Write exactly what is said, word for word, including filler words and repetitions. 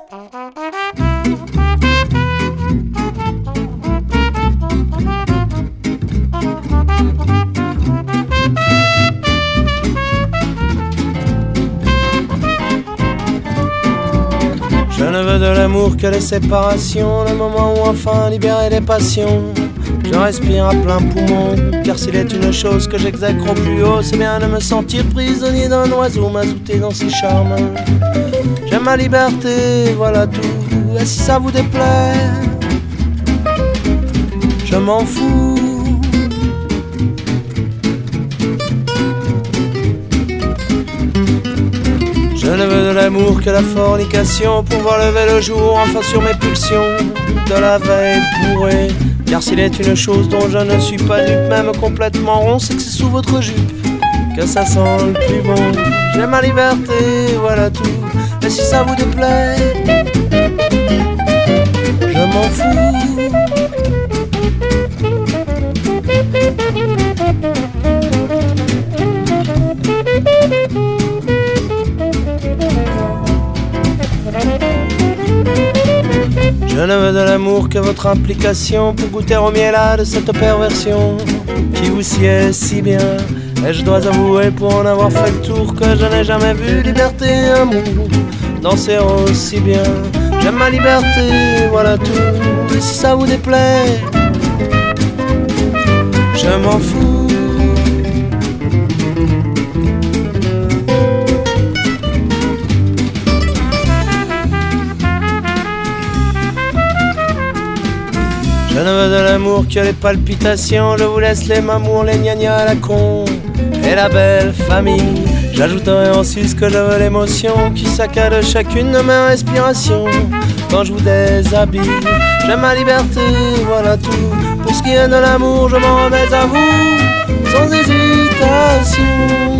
Je ne veux de l'amour que les séparations, le moment où enfin libérer les passions. Je respire à plein poumon, car s'il est une chose que j'exècre au plus haut, c'est bien de me sentir prisonnier d'un oiseau mazouté dans ses charmes. J'aime ma liberté, voilà tout, et si ça vous déplaît, je m'en fous. Je ne veux de l'amour que la fornication, pour voir lever le jour enfin sur mes pulsions de la veille bourrée. Car s'il est une chose dont je ne suis pas dupe, même complètement rond, c'est que c'est sous votre jupe que ça sent le plus bon. J'ai ma liberté, voilà tout, et si ça vous déplaît, je m'en fous. Je ne veux de l'amour que votre implication, pour goûter au miel-là de cette perversion qui vous sied si bien. Et je dois avouer, pour en avoir fait le tour, que je n'ai jamais vu liberté et amour danser aussi bien. J'aime ma liberté, voilà tout, et si ça vous déplaît, je m'en fous. Je ne veux de l'amour que les palpitations, je vous laisse les mamours, les gnagnas à la con et la belle famille. J'ajouterai ensuite que je veux l'émotion qui saccade chacune de mes respirations quand je vous déshabille. J'aime ma liberté, voilà tout, pour ce qui est de l'amour, je m'en remets à vous sans hésitation.